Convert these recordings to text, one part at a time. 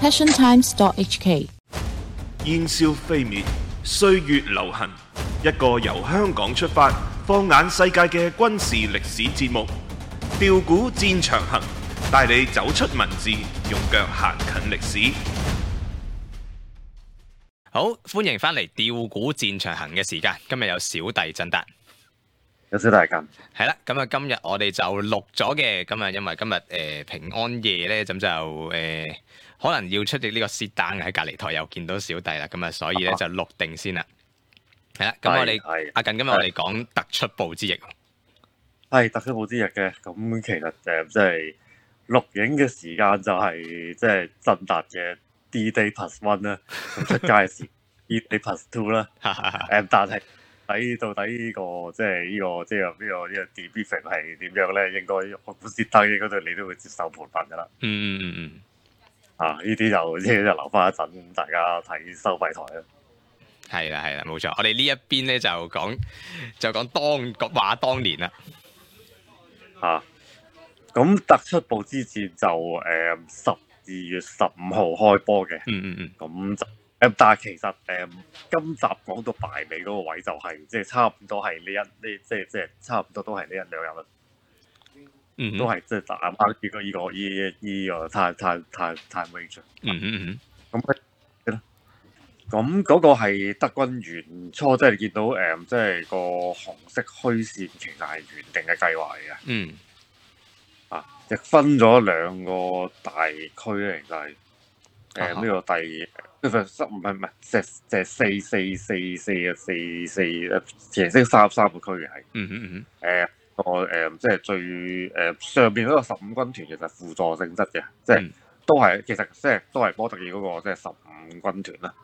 passiontimes.hk。 煙消飛滅，歲月流行，一個由香港出發，放眼世界嘅軍事歷史節目《調古戰場行》，帶你走出文字，用腳行近歷史。 好，歡迎翻嚟《調古戰場行》嘅時間，今日有小弟振達。 有小弟近係啦，咁啊今日我哋就錄咗嘅，咁啊因為今日平安夜咧，咁就可能要出席呢個 sit down 喺隔離台又見到小弟啦，咁啊所以咧就錄定先啦。係啦，咁我哋阿近今日我哋講突出部之役， 係突出部之役嘅，咁其實即係錄影嘅時間就係即係振達嘅 D-Day +1 啦，咁出街嘅時 D-Day +2 啦，但係到底呢個即係呢個 debriefing 係點樣咧？應該我估先得，應該你都會接受盤問噶啦。呢啲就留翻一陣大家睇收費台啦。 係啦，冇錯。我哋呢一邊咧就講話當年啦。 咁突出部之戰就12月15號開波嘅。咁就但係其實今集講到敗尾嗰個位就係即係差唔多係即係差唔多都係呢一兩日啦。都係即係打啱呢個 time range。咁嗰個係德軍原初，即係你見到即係個紅色虛線其實係原定嘅計劃嚟嘅。亦分咗兩個大區咧，其實係呢個唔係即係4其實33個區嘅係。即係最上邊嗰個15軍團其實輔助性質嘅，即係都係其實即係都係波特爾嗰個即係15軍團啦。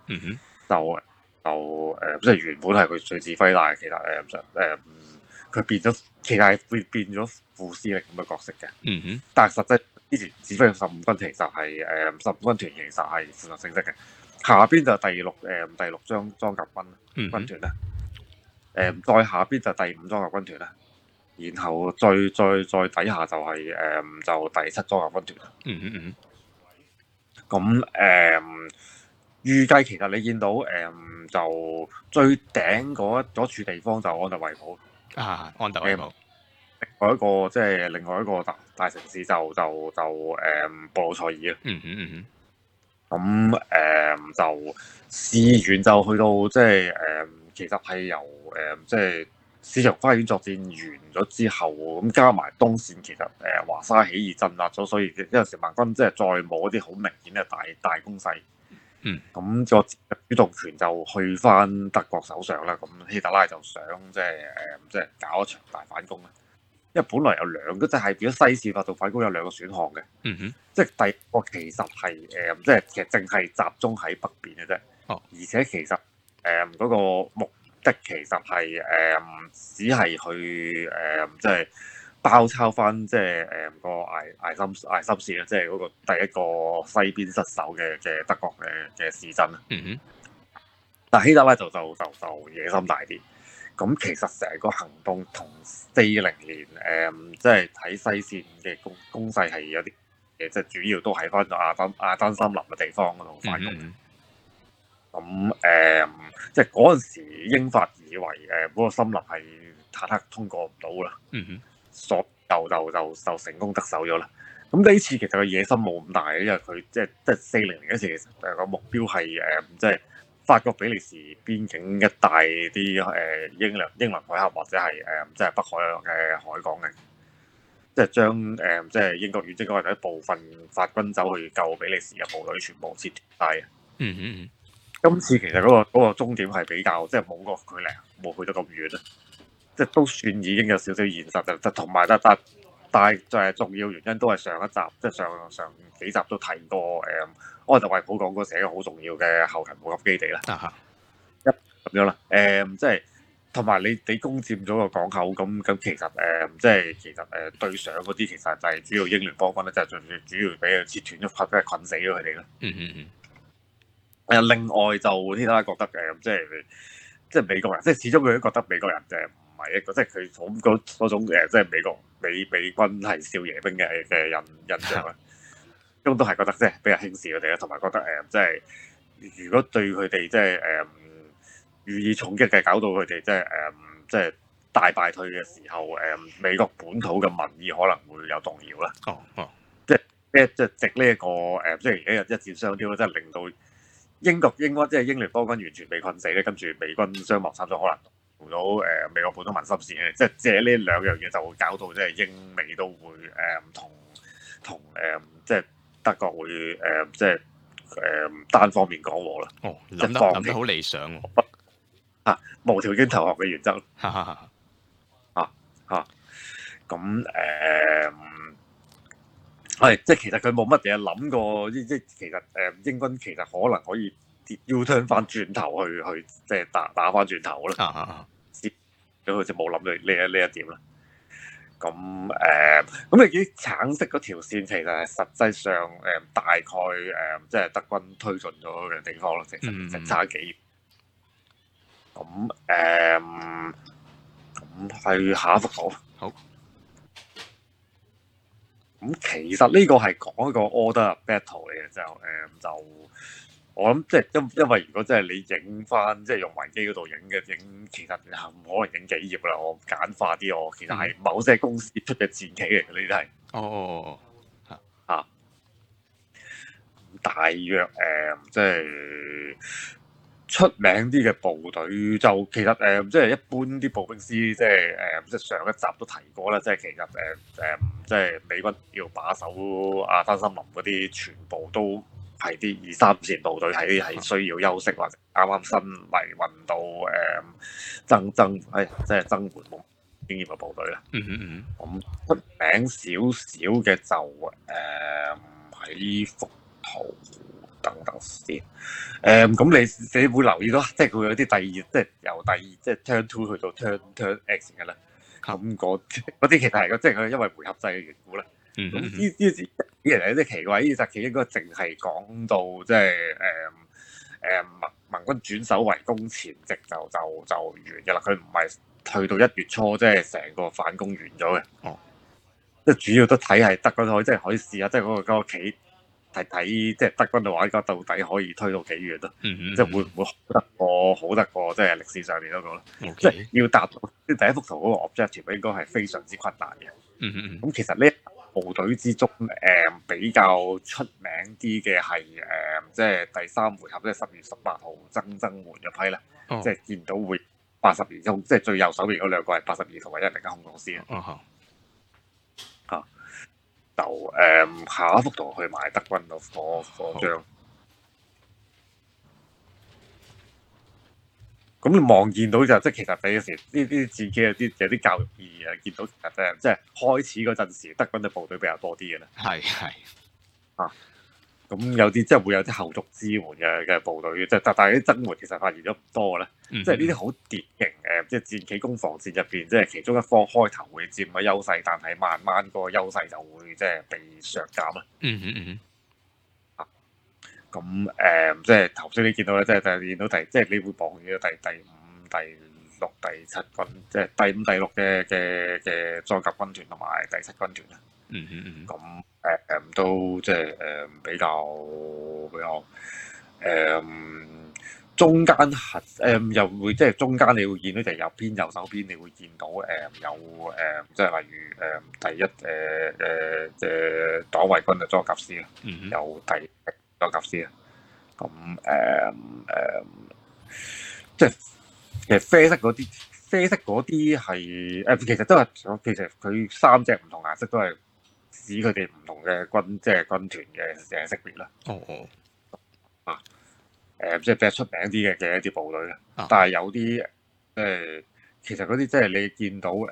即係原本係佢最指揮，但係其實佢變咗，其實係變咗副司令咁嘅角色嘅。但係實際之前指揮嘅15軍其實係15軍團其實係輔助性質嘅。下邊就第六裝甲軍團啦。再下邊就第5裝甲軍團啦。然後再底下就係就第7裝甲軍團啦。咁預計其實你見到就最頂嗰處地方就安特衛普。 安特衛普。 另外一個大城市就布魯塞爾啊。咁就事源就去到即係其實係由即係市場花園作戰完咗之後，咁加埋東線，其實華沙起義鎮壓咗，所以有時盟軍即係再冇一啲好明顯嘅大攻勢。咁個主動權就去翻德國手上啦。咁希特拉就想即係搞一場大反攻啦。因為本來有兩個，即係變咗西線發動反攻有兩個選項嘅。即係第一個其實係其實淨係集中喺北邊嘅啫。而且其實嗰個目的其實係只係去即係包抄翻即係個艾森市啦，即係嗰個第一個西邊失守嘅德國嘅市鎮啦。但希特拉就野心大啲。咁其實成個行動同40年即係喺西線嘅攻勢係有啲即係主要都喺翻亞丹森林嘅地方嗰度反攻。咁即係嗰陣時英法以為嗰個森林係坦克通過唔到啦。所以就成功得手咗啦。咁呢次其實個野心冇咁大嘅，因為佢即係40年嗰時其實個目標係即係法國比利時邊境一帶啲英倫海峽或者係即係北海嘅海港嘅，即係將即係英國遠征嗰陣一部分法軍走去救比利時嘅部隊全部撤退。今次其實嗰個終點係比較即係冇個距離，冇去得咁遠啦，即係都算已經有少少現實就同埋但係就係重要原因都係上一集即係上幾集都提過安特衛普講過寫一個好重要嘅後勤補給基地啦。咁樣啦，即係同埋你攻佔咗個港口咁其實即係其實對上嗰啲其實就係主要英聯邦軍咧，就係主要俾佢切斷咗，俾佢困死咗佢哋啦。另外就希特拉覺得即係美國人，即係始終佢都覺得美國人唔係一個即係佢嗰種即係美軍係少爺兵嘅印象啦。 都係覺得即係比較輕視佢哋啦，同埋覺得即係如果對佢哋即係予以重擊嘅，搞到佢哋即係大敗退嘅時候，美國本土嘅民意可能會有動搖啦。即係藉呢一個即係而家一箭雙雕，即係令到英軍即係英聯邦軍完全被困死咧，跟住美軍傷亡慘重，可能同到美國本土民心事嘅，即係借呢兩樣嘢就會搞到即係英美都會同即係德國會即係單方面講和啦。 諗得好理想喎。 無條件投降嘅原則。咁係即係其實佢冇乜嘢諗過，即係其實英軍其實可能可以 U-turn 翻轉頭去即係打翻轉頭啦。咁好似冇諗到呢一點啦。咁你見橙色嗰條線其實係實際上大概即係德軍推進咗嘅地方咯，其實差幾。咁係下一幅圖。 好。 咁其實呢個係講一個 order battle 嚟嘅，就我諗即係因為如果即係你影翻即係用維基嗰度影，其實唔可能影幾頁啦。我簡化啲，我其實係某些公司出嘅戰旗嚟嘅，呢啲係。大約即係出名啲嘅部隊就其實即係一般啲步兵師，即係上一集都提過啦，即係其實即係美軍要把守阿丹森林嗰啲，全部都係啲2、3線部隊，係需要休息或者啱啱新嚟運到即係增援冇經驗嘅部隊啦。咁出名少少嘅就喺幅圖。等先，咁你會留意到，即係佢有啲第二，即係由第二，即係 turn 2去到 turn X 嘅啦。咁嗰啲其實係即係佢因為回合制嘅緣故啦。咁呢啲人有啲奇怪，呢集其實應該淨係講到即係盟軍轉守為攻前夕就完嘅啦。佢唔係去到1月初，即係成個反攻完咗嘅。即係主要都睇係德軍即係可以試下，即係嗰個棋。睇即係德軍嘅話，而家到底可以推到幾遠咯？即係會唔會好得過即係歷史上面嗰個咯？即係要達到即係第一幅圖嗰個 objective 應該係非常之困難嘅。咁其實呢部隊之中比較出名啲嘅係即係第3回合，即係10月18號增援嗰批啦。即係見到會82中，即係最右手邊嗰兩個係82同埋101空降師啦。就下一幅圖去買德軍嗰張，咁你望見到就即係其實你有時呢啲戰機有啲教育意義啊，見到其實即係開始嗰陣時，德軍嘅部隊比較多啲嘅啦。係。咁有啲即係會有啲後續支援嘅部隊，即係但係啲增援其實發現咗唔多啦。即係呢啲好典型即係戰棋攻防戰入邊，即係其中一方開頭會佔咗優勢，但係慢慢個優勢就會即係被削減啦。咁即係頭先你見到咧，即係見到即係你會望見到第5、第6、第7軍，即係第5、第6嘅裝甲軍團同埋第7軍團啦。咁都即係比較中間又會即係中間你會見到就右邊右手邊你會見到有即係例如第一黨衛軍嘅裝甲師啦，有第裝甲師啦。咁即係其實啡色嗰啲係其實都係其實佢3隻唔同顏色都係指佢哋唔同嘅即係軍團嘅識別啦。即係比較出名啲嘅一啲部隊啦。但係有啲其實嗰啲即係你見到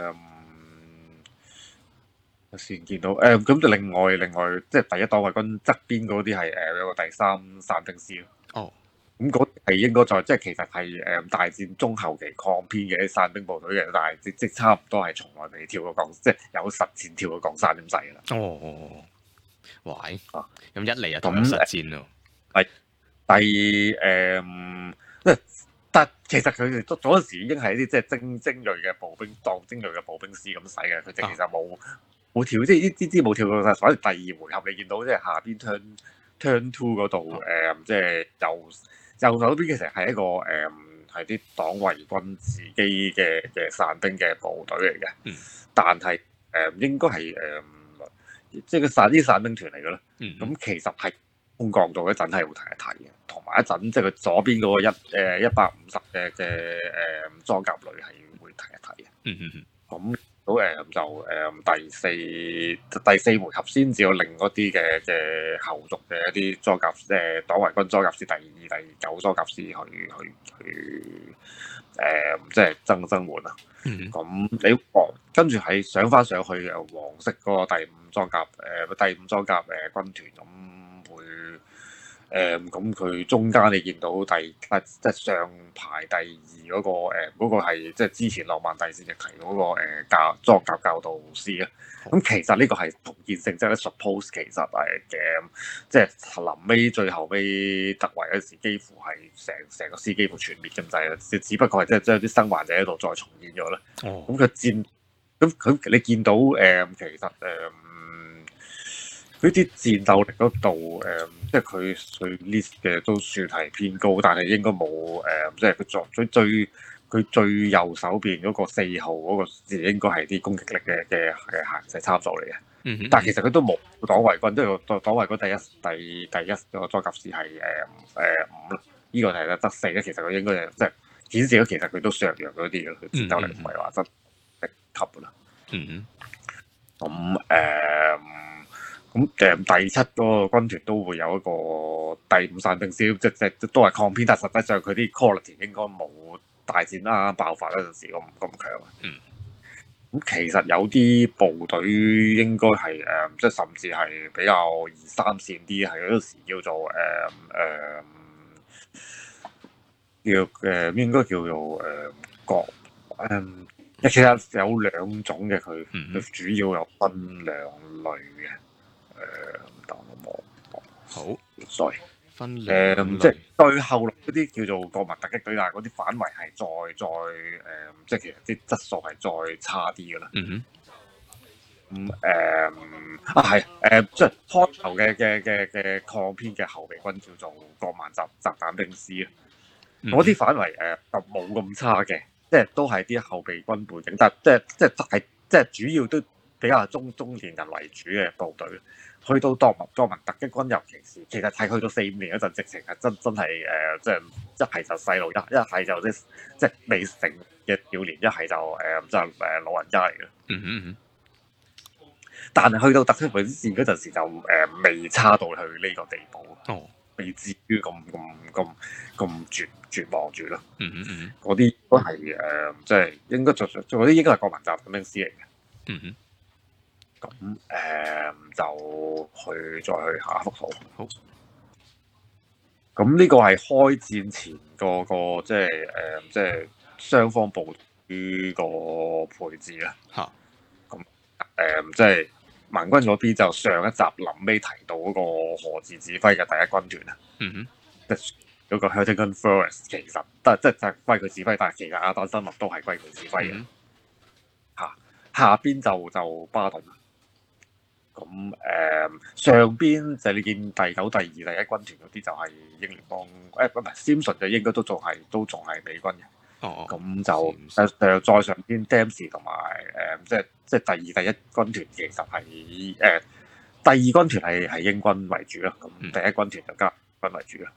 先見到咁就另外即係第一黨衛軍側邊嗰啲係有個第3傘兵師咯。咁嗰係應該即係其實係大戰中後期抗編嘅啲傘兵部隊嘅，但係即差唔多係從來未跳過降，即係有實戰跳過降傘咁滯啦。 哇！咁一嚟就咁實戰咯。 但其實佢哋嗰陣時已經係一啲即係精鋭嘅步兵，當精鋭嘅步兵師咁使嘅，佢哋其實冇冇跳，即係呢啲冇跳過晒。反而第二回合你見到即係下邊 turn two 嗰度即係右手邊其實係一個係啲黨衛軍自己嘅散兵嘅部隊嚟嘅，但係應該係即係啲散兵團嚟嘅啦。咁其實係空降到一陣係會睇一睇嘅，同埋一陣即係佢左邊嗰個150嘅裝甲旅係會睇一睇嘅。咁就第四回合先至有另一啲嘅後續嘅一啲裝甲黨衛軍裝甲師第9裝甲師去即係增援啊。咁你跟住係上翻上去黃色嗰個第五裝甲軍團咁會咁佢中間你見到即係上排第二嗰個係即係之前浪漫帝先亦提到嗰個裝甲教導師啊。咁其實呢個係同件性質咧 suppose 其實係即係臨尾最後尾突圍嗰時，幾乎係成個師幾乎全滅咁滯啦。只不過係即係將啲生還者喺度再重現咗啦。咁佢你見到其實佢啲戰鬥力嗰度即係佢 list 嘅都算係偏高，但係應該冇即係佢最右手邊嗰個4號嗰個字應該係啲攻擊力嘅限制參數嚟嘅。但係其實佢都冇黨衛軍，即係黨衛軍第一個裝甲師係5，呢個係得4咧。其實佢應該即係顯示咗其實佢都削弱咗啲嘅，佢戰鬥力唔係話真係級㗎啦。咁第7嗰個軍團都會有一個第5散兵師，即都係抗編，但係實際上佢啲 quality 應該冇大戰啦爆發嗰陣時咁強。咁其實有啲部隊應該係即係甚至係比較2、3線啲，係嗰時叫做應該叫做其實有2種嘅，佢主要有分2類嘅。等我望好 ，sorry， 分2類即係最後嗰啲叫做國民突擊隊，但係嗰啲反圍係再即係其實啲質素係再差啲㗎啦。即係開頭嘅抗編嘅後備軍叫做國民集彈兵師啊。嗰啲反圍就冇咁差嘅，即係都係啲後備軍背景，但係即係主要都比較中年人為主嘅部隊。去到國民突擊軍，尤其實係去到4、5年嗰陣，直情係真係即係一係就細路，一係就即係未成嘅少年，一係就老人家嚟嘅。但係去到特區防線嗰陣時，就未差到去呢個地步，未至於咁絕望住咯。嗰啲都係即係應該嗰啲應該係國民集彈兵師嚟嘅。咁就再去下一幅圖。 好。 咁呢個係開戰前個即係雙方部隊個配置啦。咁即係盟軍嗰邊就上一集臨尾提到嗰個何志指揮嘅第一軍團啊。即係嗰個 Hurtgen Forest 其實即係歸佢指揮，但係其實阿丹生物都係歸佢指揮嘅。下邊就巴頓。咁上邊就你見第9、第2、第1軍團嗰啲就係英聯邦，唔係 Simpson 就應該都仲係美軍嘅。咁就再上邊 Dempsey 同埋即係第2、第1軍團其實係第2軍團係英軍為主啦。咁第1軍團就加軍為主啦。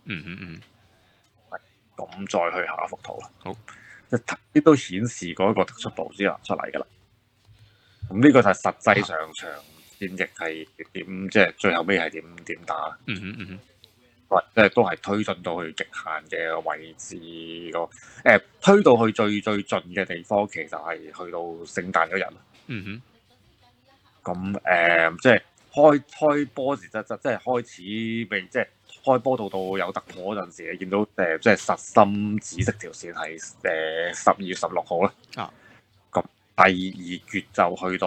咁再去下一幅圖啦。 好， 即係頭先都顯示過一個突出部之後出嚟㗎啦。咁呢個就係實際上場戰役係點，即係最後尾係點打？即係都係推進到去極限嘅位置個推到去最盡嘅地方，其實係去到聖誕嗰日。咁即係開波時即係開始未，即係開波到有突破嗰陣時，你見到即係實心紫色條線係12月16號啦。咁第2決就去到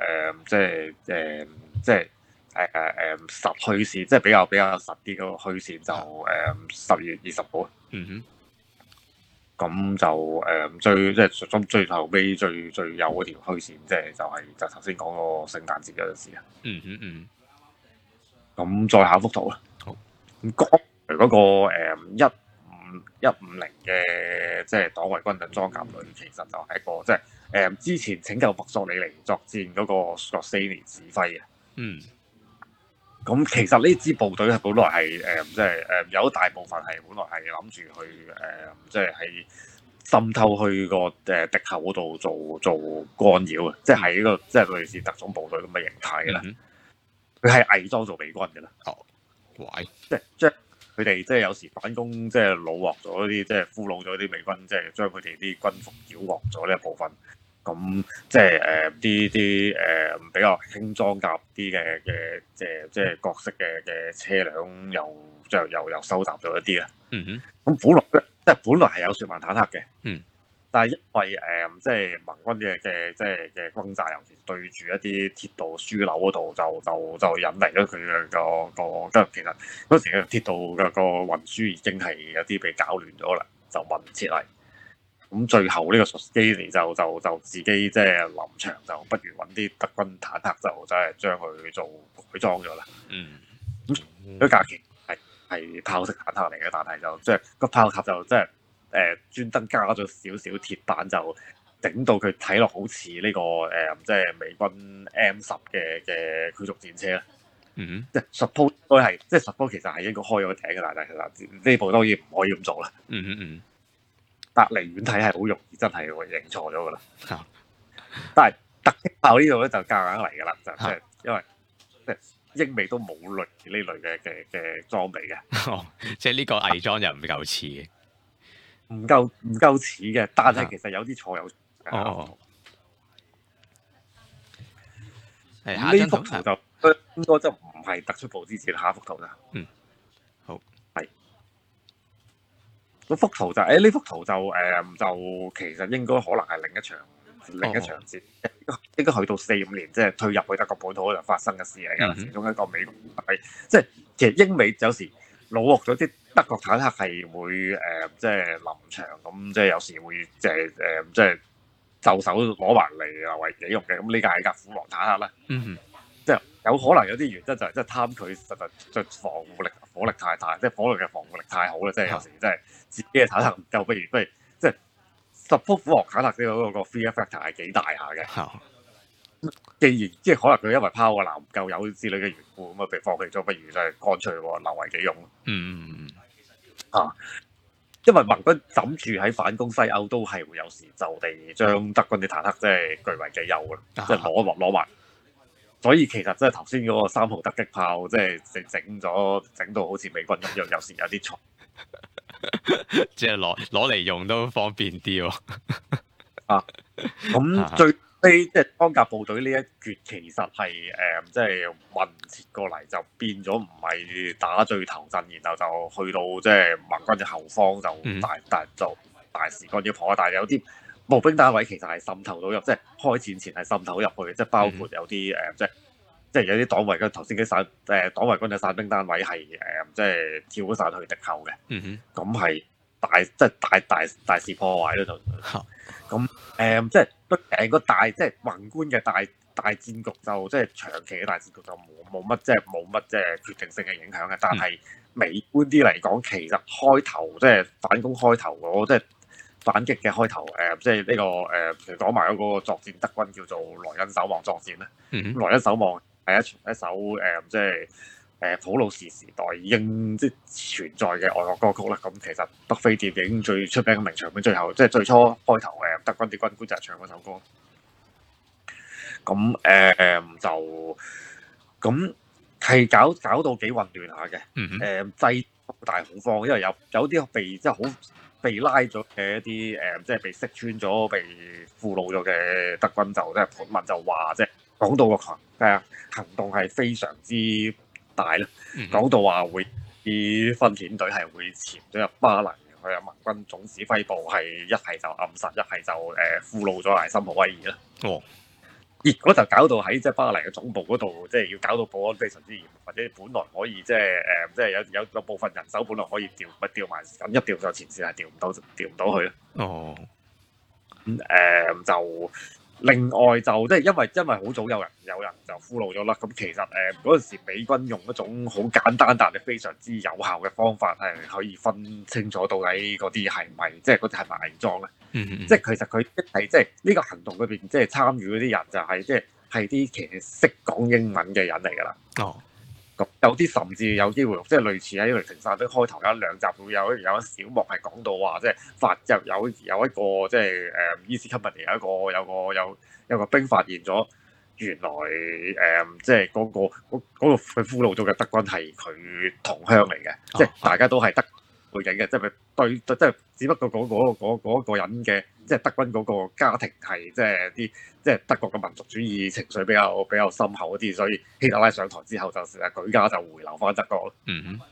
即係實虛線，即係比較實啲嗰個虛線就12月20號。 咁就最即係最後尾最有嗰條虛線，就頭先講個聖誕節嗰陣時啊。咁再下一幅圖啦。 好。 咁嗰個1510嘅即係黨衛軍嘅裝甲旅，其實就係一個即係之前拯救墨索里尼作戰嗰個索斯尼指揮嘅。咁其實呢支部隊係本來係即係有一大部分係本來係諗住去即係喺滲透去個敵後嗰度做干擾嘅，即係喺呢個即係類似特種部隊咁嘅形態嘅啦。佢係偽裝做美軍嘅啦。 喂！ 即係佢哋即係有時反攻，即係虜獲咗啲，即係俘虜咗啲美軍，即係將佢哋啲軍服繳獲咗呢一部分。咁即係啲比較輕裝甲啲嘅即係各式嘅車輛又收集咗一啲啦。咁本來係有雪曼坦克嘅。但係因為即係盟軍嘅轟炸，尤其對住一啲鐵道樞紐嗰度，就引嚟咗佢嘅即係其實嗰時嘅鐵道嘅個運輸已經係有啲被搞亂咗啦，就運唔切嚟。咁最後呢個索斯基尼就自己即係臨場，就不如揾啲德軍坦克就真係將佢做改裝咗啦。咁嗰架其實係炮式坦克嚟嘅，但係就即係個炮塔就即係專登加咗少少鐵板，就整到佢睇落好似呢個即係美軍 M10嘅驅逐戰車啦。即係 suppose 都係，即係 suppose 其實係應該開咗個頂嘅，但係其實呢部當然唔可以咁做啦。但離遠睇係好容易真係會認錯咗㗎啦。但係突擊炮呢度咧就夾硬嚟㗎啦，就即係因為即係英美都冇類似呢類嘅裝備嘅。 即係呢個偽裝又唔夠似嘅。 唔夠似嘅，但係其實有啲錯有。呢幅圖就應該就唔係突出部之前，下一幅圖咋。 好。 係。嗰幅圖就呢幅圖就其實應該可能係另一場戰，應該去到45年，即係退入去德國本土就發生嘅事嚟㗎啦。其中一個美國係即係其實英美有時虜獲咗啲德國坦克係會即係臨場咁，即係有時會即係就手攞埋嚟為己用嘅。咁呢架係架虎狼坦克啦。即係有可能有啲原則就係即係貪佢實在防護力火力太大，即係火力嘅防護力太好啦。即係有時即係自己嘅坦克唔夠，不如即係10虎狼坦克嗰個 fear factor 係幾大下嘅。既然即係可能佢因為拋個籃唔夠油之類嘅緣故，咁啊被放棄咗，不如就係乾脆留為己用。因為盟軍枕住喺反攻西歐都係會有時就地將德軍啲坦克即係據為己有㗎啦，即係攞埋。所以其實即係頭先嗰個3號突擊炮，即係整到好似美軍咁樣，有時有啲錯。 即係攞嚟用都方便啲喎。 咁最尾即係裝甲部隊呢一橛，其實係即係運切過嚟，就變咗唔係打最頭陣，然後就去到即係盟軍嘅後方就大肆干擾破，但係有啲步兵單位其實係滲透到入，即係開戰前係滲透入去，即係包括有啲即係有啲黨衛軍頭先啲黨衛軍嘅散兵單位係即係跳咗曬去敵後嘅。咁係大肆破壞呢度。咁即係成個即係宏觀嘅大戰局就即係長期嘅大戰局就冇乜即係決定性嘅影響嘅。但係微觀啲嚟講，其實開頭即係反攻開頭即係反擊嘅開頭即係呢個其實講埋嗰個作戰德軍叫做萊茵守望作戰啦。萊茵守望係一首即係普魯士時代已經即係存在嘅愛國歌曲啦。咁其實北非電影最出名嘅名場面，最後即係最初開頭德軍啲軍官就係唱嗰首歌。咁就咁係搞到幾混亂下嘅。製大恐慌，因為有啲即係好被拉咗嘅一啲即係被識穿咗、被俘虜咗嘅德軍就即係盤問就話即係講到個行動係非常之大啦。講到話會啲分遣隊係會潛咗入巴黎，佢有盟軍總指揮部係一係就暗殺，一係就俘虜咗艾森豪威爾啦。 結果就搞到喺即係巴黎嘅總部嗰度，即係要搞到保安非常之嚴，或者本來可以即係即係有部分人手本來可以調，咪調埋緊一調上前線係調唔到去咯。 哦， 就另外就即係因為好早有人就俘虜咗啦。咁其實嗰陣時美軍用一種好簡單但係非常之有效嘅方法係可以分清楚到底嗰啲係唔係即係嗰啲係咪偽裝咧。即係其實佢係即係呢個行動裏邊即係參與嗰啲人就係即係啲其實識講英文嘅人嚟㗎啦。 哦， 咁有啲甚至有機會即係類似喺《雷霆殺兵》開頭有一兩集會有一小幕係講到話即係有一個即係East Company有個兵發現咗原來即係嗰個佢俘虜咗嘅德軍係佢同鄉嚟嘅，即係大家都係德背景嘅，即係即係只不過嗰個人嘅即係德軍嗰個家庭係即係啲即係德國嘅民族主義情緒比較深厚一啲，所以希特拉上台之後就成日舉家就回流翻德國咯。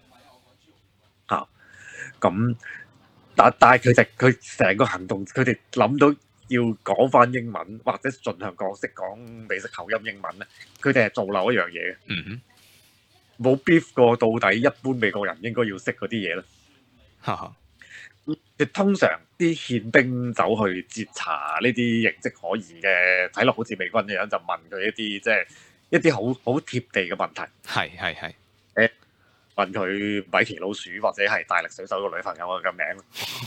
咁但係佢成個行動，佢哋諗到要講翻英文，或者盡量識講美式口音英文咧，佢哋係做漏一樣嘢嘅。冇 brief 過到底一般美國人應該要識嗰啲嘢咧。通常啲憲兵走去截查呢啲形跡可疑嘅，睇落好似美軍嘅樣，就問佢一啲即係一啲好貼地嘅問題。 係。 問佢米奇老鼠或者係大力水手個女朋友嘅名。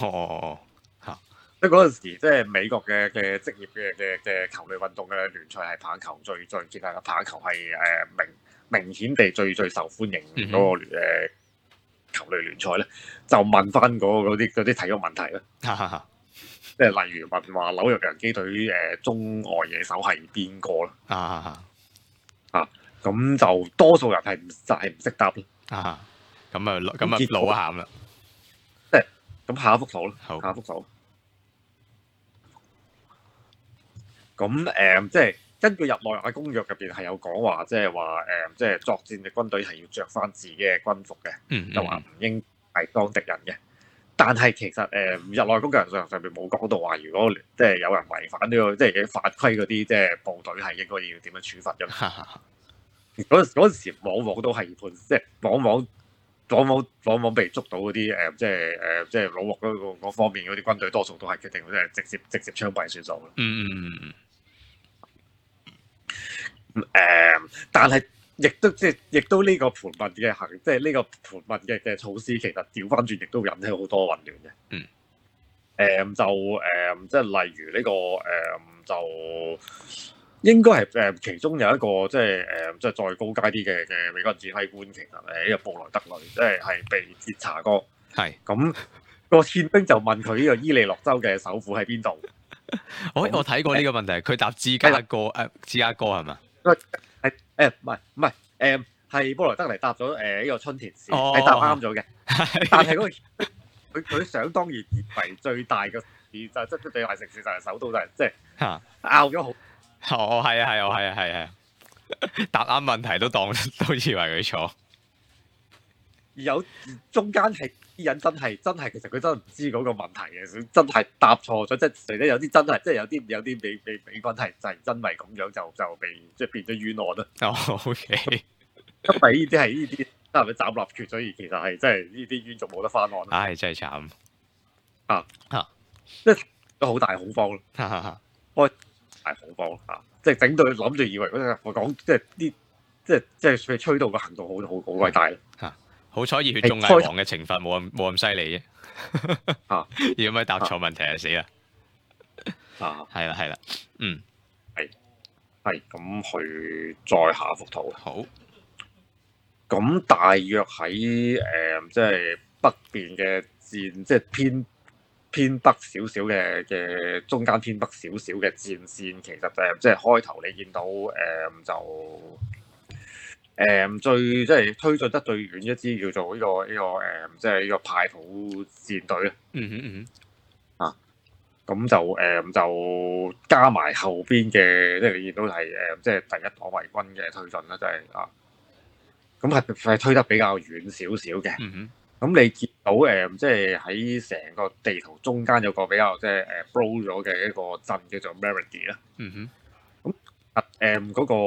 即係嗰陣時，即係美國嘅職業嘅球類運動嘅聯賽係棒球最見係棒球係明顯地最受歡迎嗰個球類聯賽咧，就問翻嗰啲體育問題咧。即係例如問話紐約洋基隊中外野手係邊個啦？咁就多數人係唔識答咯。 咁老鹹啦。 即係咁下一幅圖啦。下一幅圖。咁即係根據日內瓦公約入邊係有講話，即係話即係作戰嘅軍隊係要着翻自己嘅軍服嘅，就話唔應係當敵人嘅。但係其實日內瓦公約上面冇講到話，如果即係有人違反呢個即係法規嗰啲，即係部隊係應該要點樣處罰嘅。嗰陣時往往都係判，即係往往被捉到嗰啲即係老獲嗰方面嗰啲軍隊，多數都係決定即係直接槍斃算數咯。但係亦都呢個盤問嘅即係呢個盤問嘅措施，其實調翻轉亦都引起好多混亂嘅。即係例如呢個就應該係其中有一個即係再高階啲嘅美國人指揮官，其實呢個布萊德雷即係被截查過。咁個憲兵就問佢呢個伊利諾州嘅首府喺邊度？ 我睇過呢個問題，佢答芝加哥係嘛？ 唔係係布萊德雷答咗呢個春田市，係答啱咗嘅。但係嗰個佢想當然以為最大嘅市就即係最大城市就係首都，就係即係拗咗好。 係啊，答啱問題都以為佢錯。 有中間係啲人真係，其實佢真係唔知嗰個問題嘅，真係答錯咗，即係除咗有啲真係，即係有啲美軍係就係真係咁樣就被即係變咗冤案啦。 OK， 因為呢啲真係咪斬立決，所以其實係真係呢啲冤獄冇得翻案。 唉，真係慘即係都好大恐慌咯。開大恐慌即係整到佢諗住以為我講即係啲即係佢吹到個行動好偉大啦。 好彩熱血綜藝王嘅懲罰冇咁犀利啫。如果唔係答錯問題就死啦。係啦， 係咁去再下一幅圖。 好。 咁大約喺即係北邊嘅戰，即係偏北少少嘅中間偏北少少嘅戰線，其實即係開頭你見到就。最即係推進得最遠一支叫做呢個即係呢個派普戰隊啦。咁就加埋後邊嘅，即係你見到係即係第一黨衛軍嘅推進啦，即係咁係推得比較遠少少嘅。咁你見到即係喺成個地圖中間有個比較即係blow 咗嘅一個鎮叫做 Meredy 啦。 嗰個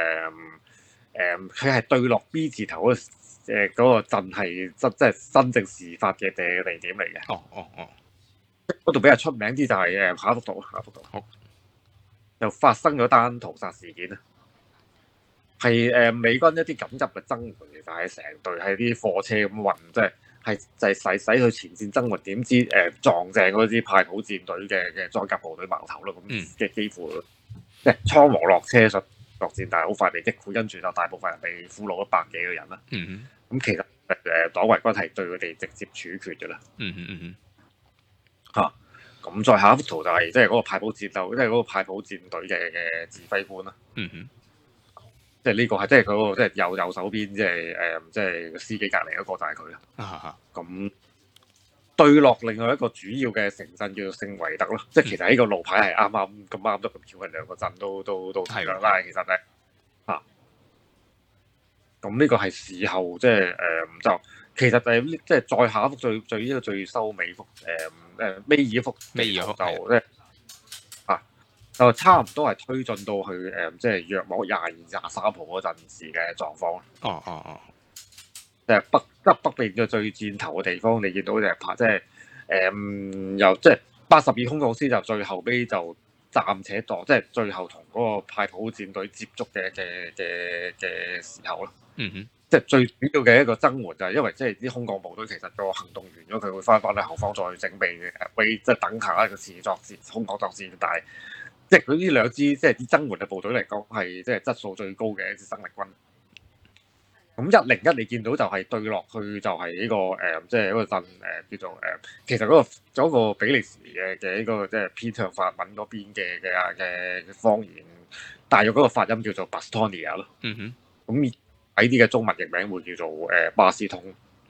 佢係對落 B 字頭嗰個鎮係即係真正事發嘅地點嚟嘅。 哦， 嗰度比較出名啲就係下一幅圖。 好， 就發生咗單屠殺事件啊！係美軍一啲緊急嘅增援，其實係成隊係啲貨車咁運，即係就係使去前線增援，點知撞正嗰支派普戰隊嘅裝甲部隊矛頭咯，咁嘅幾乎即係倉皇落車上作戰，但係好快被擊潰，跟住就大部分人被俘虜咗100幾個人啦。咁其實黨衛軍係對佢哋直接處決嘅啦。咁再下一幅圖就係即係嗰個派普戰鬥，即係嗰個派普戰隊嘅指揮官啦。即係呢個係即係嗰個即係右手邊，即係個司機隔離嗰個就係佢啦。咁對落另外一個主要嘅城鎮叫做聖維特咯，即係其實呢個路牌係啱得咁巧，係兩個鎮都係啦。但係其實咧咁呢個係事後即係就其實即係再下一幅最收尾幅尾二幅就就差唔多係推進到去即係約莫22、23號嗰陣時嘅狀況。即係北邊嘅最箭頭嘅地方，你見到就係即係由即係82空降師就最後尾就暫且當即係最後同嗰個派普戰隊接觸嘅時候咯。即係最主要嘅一個增援就係因為即係啲空降部隊其實個行動完咗，佢會翻去後方再整備嘅，為即係等下一個次作戰空降作戰，但係即係佢呢兩支即係啲增援嘅部隊嚟講係即係質素最高嘅一支生力軍。咁101你見到就係對落去就係呢個即係一個鎮叫做其實嗰個比利時嘅呢個即係偏向法文嗰邊嘅方言，大約嗰個發音叫做 Bastonia 咯。咁喺啲嘅中文譯名會叫做巴斯通。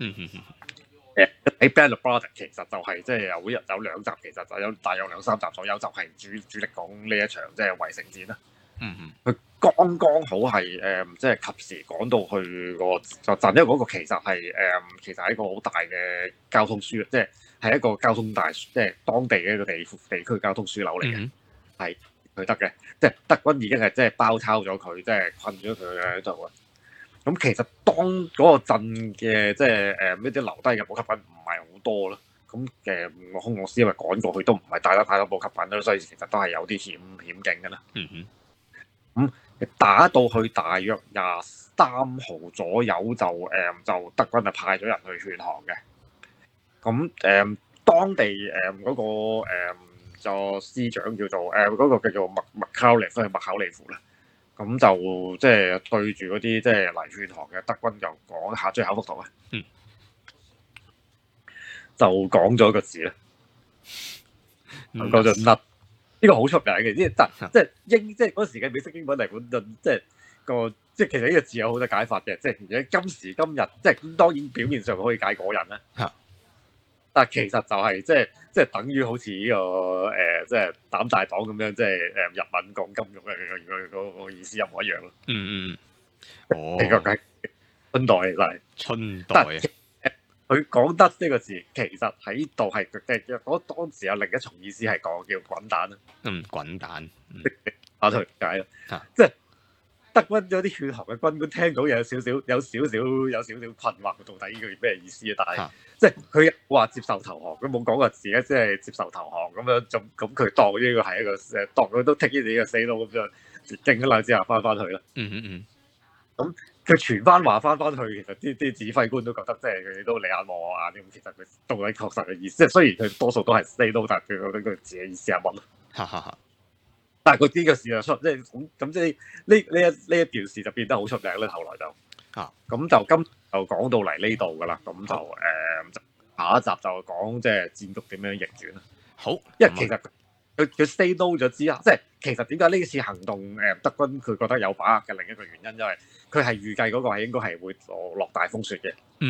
喺 Band of Brothers 其實就係即係有2集，其實就有大約2、3集左右，就係主力講呢一場即係圍城戰啦。佢剛好係即係及時趕到去個鎮，因為嗰個其實係一個好大嘅交通樞，即係一個交通大，即係當地嘅一個地區交通樞紐嚟嘅，係佢得嘅。即係德軍已經係即係包抄咗佢，即係困咗佢喺度啊。咁其實當嗰個鎮嘅即係呢啲留低嘅補給品唔係好多咯。咁空降師因為趕過去都唔係帶得太多補給品啦，所以其實都係有啲險境嘅啦。咁打到去大約23號左右就德軍就派咗人去勸降嘅。咁當地嗰個就師長叫做嗰個叫做麥考利夫啦。咁就即係對住嗰啲即係嚟勸降嘅德軍就講下最後一幅圖啊。就講咗一個字啦，講咗 nut。呢個好出名嘅，即係嗰時嘅美式英文嚟講，即係其實呢個字有好多解法嘅，即係而家今時今日，即係當然表面上可以解果人啦，但係其實就係即係等於好似呢個即係膽大黨咁樣，即係日文講金融嘅個意思一模一樣咯。呢個係春代嚟， 春代啊！ 佢講得呢個字，其實喺度係當時有另一重意思係講叫滾蛋啦。 滾蛋。 我同佢解咯，即係德軍有啲勸降嘅軍官聽到有少少困惑，到底呢句咩意思啊？但係即係佢話接受投降，佢冇講個字咧，即係接受投降咁樣，咁佢當呢個係一個當佢都 take 呢個 say no 咁樣，勁咗兩之後翻去啦。咁佢傳翻話翻去，其實啲指揮官都覺得即係佢哋都你眼望我眼咁，其實佢到底確實嘅意思，即係雖然佢多數都係 say no，但係佢覺得佢自己意思係乜咯？但係佢呢個事就出，即係咁即係呢一段事就變得好出名咧。後來就咁就就講到嚟呢度噶啦，咁就下一集就講即係戰局點樣逆轉啦。 好， 因為其實佢 say no 咗之後，即係其實點解呢次行動德軍佢覺得有把握嘅另一個原因，因為佢係預計嗰個係應該係會落大風雪嘅。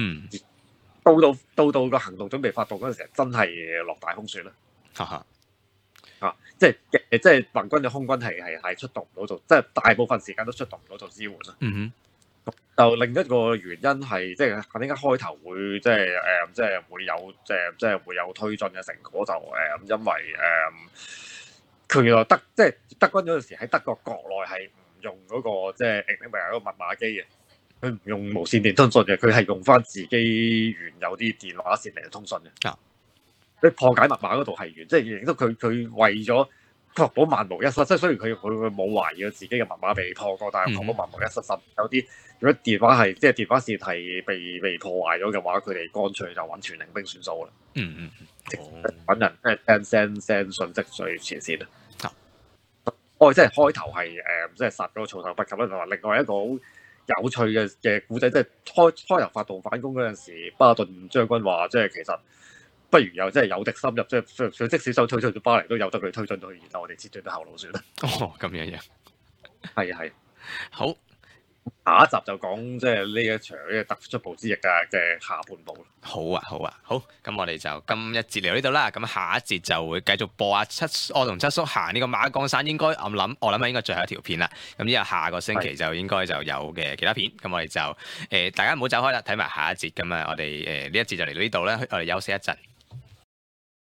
到個行動準備發動嗰陣時，真係落大風雪啦。即係盟軍嘅空軍係出動唔到做，即係大部分時間都出動唔到做支援啦。就另一個原因係即係點解開頭會即係會有即係會有推進嘅成果，就因為佢原來即係德軍嗰陣時喺德國國內係唔用嗰個即係 Enigma 嗰個密碼機嘅，佢唔用無線電通訊嘅，佢係用翻自己原有啲電話線嚟通訊嘅。佢破解密碼嗰度係原，即係亦都佢為咗確保萬無一失，即係雖然佢冇懷疑自己嘅密碼被破過，但係確保萬無一失。甚至有啲如果電話係即係電話線係被破壞咗嘅話，佢哋乾脆就揾傳令兵算數啦。揾人即係 send 信息最前線啊！即係開頭係即係殺嗰個措手不及啦。同埋另外一個好有趣嘅古仔，即係開頭發動反攻嗰陣時，巴頓將軍話即係其實不如有即係有敵深入，即係即使想推進到巴黎都有得佢推進到去，然後我哋切斷咗後路算啦。 哦，咁樣。 係。 好。 下一集就講即係呢一場呢個突出部之役嘅下半部。 好啊，好，咁我哋就今一節嚟到呢度啦。咁下一節就會繼續播我同七叔行呢個馬崗山，我諗應該最後一條片啦。咁之後下個星期就應該就有嘅其他片。咁我哋就大家唔好走開啦，睇埋下一節。咁啊，我哋呢一節就嚟到呢度啦，我哋休息一陣。